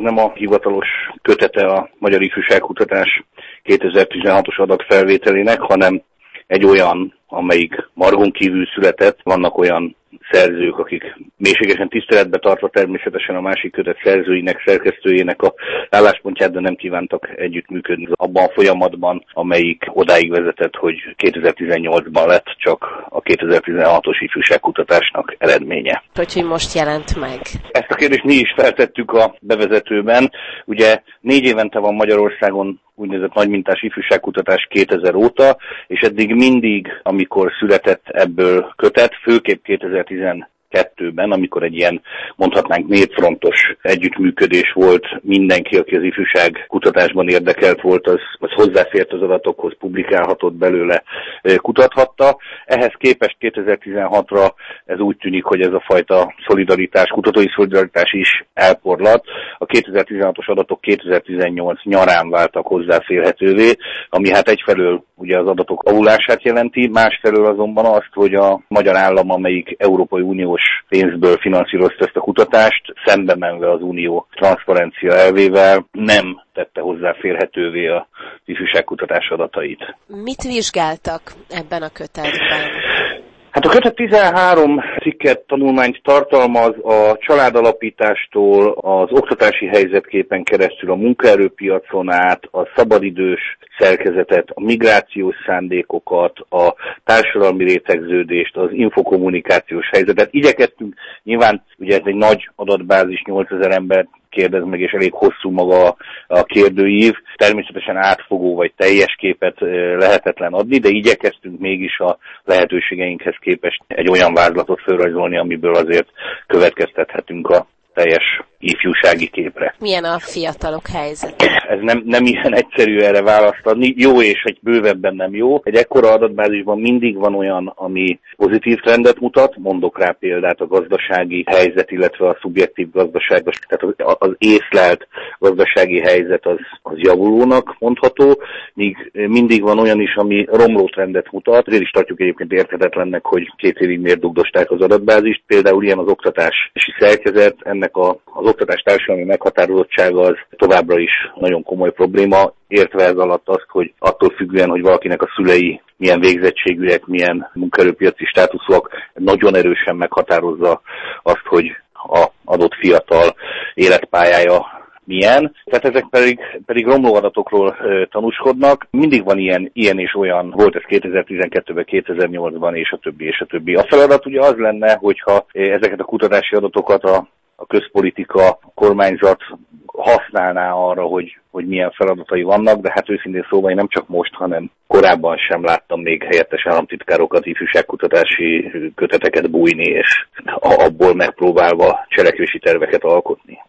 nem a hivatalos kötete a Magyar Ifjúságkutatás 2016-os adatfelvételének, hanem egy olyan, amelyik margon kívül született. Vannak olyan szerzők, akik mélységesen tiszteletbe tartva természetesen a másik kötet szerzőinek, szerkesztőjének a álláspontját, de nem kívántak együttműködni abban a folyamatban, amelyik odáig vezetett, hogy 2018-ban lett csak a 2016-os ifjúságkutatásnak eredménye. Hogy most jelent meg? Ezt a kérdést mi is feltettük a bevezetőben. Ugye 4 évente van Magyarországon úgynevezett nagymintás ifjúságkutatás 2000 óta, és eddig mindig, amikor született ebből kötet, főképp 2012-ben, amikor egy ilyen, mondhatnánk, népfrontos együttműködés volt, mindenki, aki az ifjúság kutatásban érdekelt volt, az hozzáfért az adatokhoz, publikálhatott belőle, kutathatta. Ehhez képest 2016-ra ez úgy tűnik, hogy ez a fajta szolidaritás, kutatói szolidaritás is elporlat. A 2016-os adatok 2018 nyarán váltak hozzáférhetővé, ami hát egyfelől ugye az adatok avulását jelenti, másfelől azonban azt, hogy a magyar állam, amelyik Európai Uniós pénzből finanszírozta ezt a kutatást, szembe menve az unió transzparencia elvével nem tette hozzáférhetővé az ifjúságkutatás adatait. Mit vizsgáltak ebben a kötetben? Hát a kötet 13 cikket, tanulmányt tartalmaz a családalapítástól, az oktatási helyzetképen keresztül a munkaerőpiacon át, a szabadidős szerkezetet, a migrációs szándékokat, a társadalmi rétegződést, az infokommunikációs helyzetet. Igyekeztünk, nyilván ugye ez egy nagy adatbázis, 8000 ember kérdez meg, és elég hosszú maga a kérdőív. Természetesen átfogó vagy teljes képet lehetetlen adni, de igyekeztünk mégis a lehetőségeinkhez képest egy olyan vázlatot felrajzolni, amiből azért következtethetünk a teljes ifjúsági képre. Milyen a fiatalok helyzet? Ez nem ilyen egyszerű erre választ adni. Jó és egy bővebben nem jó. Egy ekkora adatbázisban mindig van olyan, ami pozitív trendet mutat. Mondok rá példát, a gazdasági helyzet, illetve a szubjektív gazdaság, tehát az észlelt gazdasági helyzet az javulónak mondható, míg mindig van olyan is, ami romló trendet mutat. Ezért is tartjuk egyébként érthetetlennek, hogy 2 évig miért dugdosták az adatbázist. Például ilyen az oktatási szerkezet, ennek az oktatás társadalmi meghatározottsága az továbbra is nagyon komoly probléma, értve ez alatt azt, hogy attól függően, hogy valakinek a szülei milyen végzettségűek, milyen munkaerőpiaci státuszúak, nagyon erősen meghatározza azt, hogy az adott fiatal életpályája milyen. Tehát ezek pedig romló adatokról tanúskodnak. Mindig van ilyen és olyan, volt ez 2012-ben, 2008-ban, és a többi. A feladat ugye az lenne, hogyha ezeket a kutatási adatokat a közpolitika, a kormányzat használná arra, hogy milyen feladatai vannak, de hát őszintén szóval én nem csak most, hanem korábban sem láttam még helyettes államtitkárokat ifjúságkutatási köteteket bújni, és abból megpróbálva cselekvési terveket alkotni.